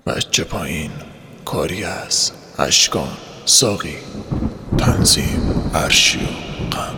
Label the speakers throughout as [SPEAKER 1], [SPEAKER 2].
[SPEAKER 1] بچه پایین کاری از اشکان ساقی تنظیم ارشی و غم.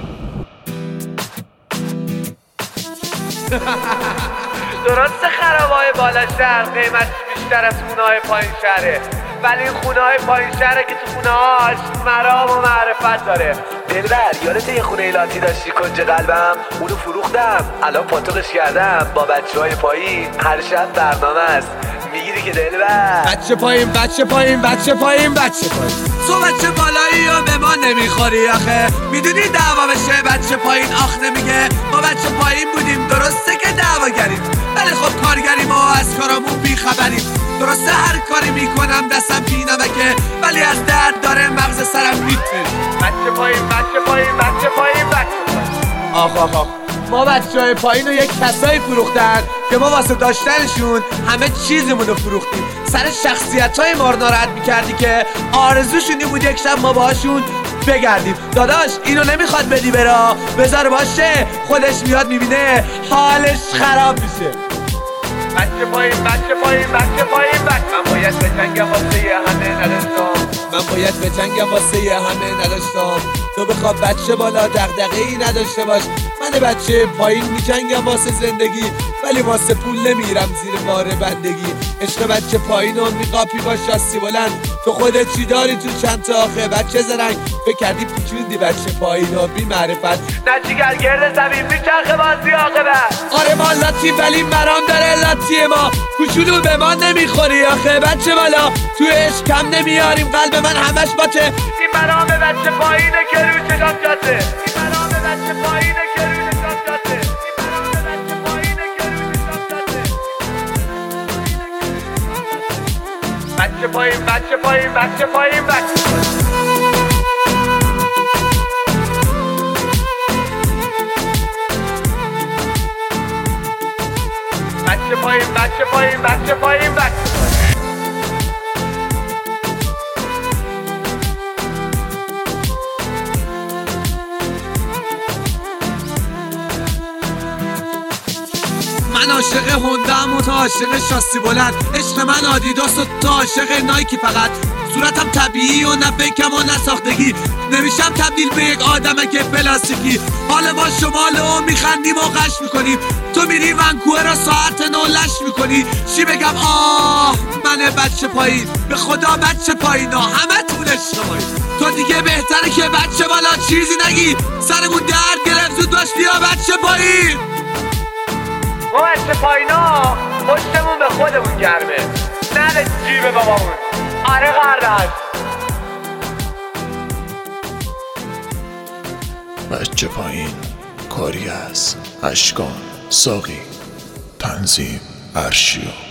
[SPEAKER 2] درسته خرابای بالا شهر قیمتش بیشتر از خونه‌های پایین شهره، ولی این خونه‌های پایین شهره که تو خونه‌هاش مرام و معرفت داره. دلبر یادت یه خونه لاتی داشتی کنج قلبم؟ اونو فروختم، الان پاتوقش کردم با بچه‌های پایین. هر شب برنامه است، میگیری که دلبر.
[SPEAKER 3] بچه پایین بچه پایین بچه پایین بچه پایین تو بچه بالایی و به ما نمیخوری آخه. میدونی دعوا بشه بچه پایین آخ نمیگه. ما بچه پایین بودیم درسته که دعوا گریم، ولی خب کارگریم و از کارامون بیخبریم. درسته هر کاری میکنم دستم بینمکه، ولی از درد داره مغز سرم میتره.
[SPEAKER 2] بچه پایین بچه پایین بچه پایین بچه پایین.
[SPEAKER 3] آخ آخ آخ، ما بچه‌های پایین رو یک کسایی فروختن که ما واسه داشتنشون همه چیزمون رو فروختیم. سر شخصیت‌های ما رو ناراحت می‌کردی که آرزوشون این بود یک شب ما باهاشون بگردیم. داداش اینو نمیخواد بدی برا، بذار باشه، خودش میاد میبینه حالش خراب میشه.
[SPEAKER 2] بچه پایین بچه پایین بچه پایین بچه. من باید به جنگم واسه یه همه نداشتم.
[SPEAKER 3] من باید به جنگم واسه یه همه نداشتم. تو بخواب بچه بالا دغدغه‌ای نداشته باش. من بچه پایین میجنگم واسه زندگی، ولی واسه پول نمیرم زیر بار بندگی. عشق بچه پایین و میقاپی با شاسی بلند. تو خودت چی داری تو چند تا آخه بچه زرنگ؟ فکر کردی پیچوندی بچه پایین و بی معرفت.
[SPEAKER 2] نه جیگر گرد زمین میچرخه بازی عاقبت.
[SPEAKER 3] آره ما لاتی ولی مرام داره لاتی ما. کوچولو به ما نمیخوری آخه بچه بالا. تو عشق کم نمیاریم قلب من همش باته.
[SPEAKER 2] این مرام بچه پایینه که رو چشم جاته. این مرام بچه پایینه که رو چشم جاته. این مرام بچه پایینه که رو چشم جاته. بچه پایین بچه پایین بچه پایین بچه پایین. بچه پایین بچه پایین بچه پایین بچه پایین.
[SPEAKER 3] من عاشق هوندم و تا عاشق شاسی بلند. عشق من آدیداس و تا عاشق نایکی فقط. صورتم طبیعی و نه فیکم و نه ساختگی. نمیشم تبدیل به یک آدمک پلاستیکی. حال ما شمال و میخندیم و قش میکنیم. تو میری ونکوور را ساعت 9 لش میکنی. چی بگم آه من بچه پایین، به خدا بچه پایین ها همه تون اشتباهی. تو دیگه بهتره که بچه بالا چیزی نگی. سرمون درد گرفت زود باش بیا بچه پایین.
[SPEAKER 2] ما بچه پایینا پشتمون به خودمون گرمه، نه به جیب بابامون. آره قردش.
[SPEAKER 1] بچه پایین کاری از اشکان ساقی تنظیم ارشی و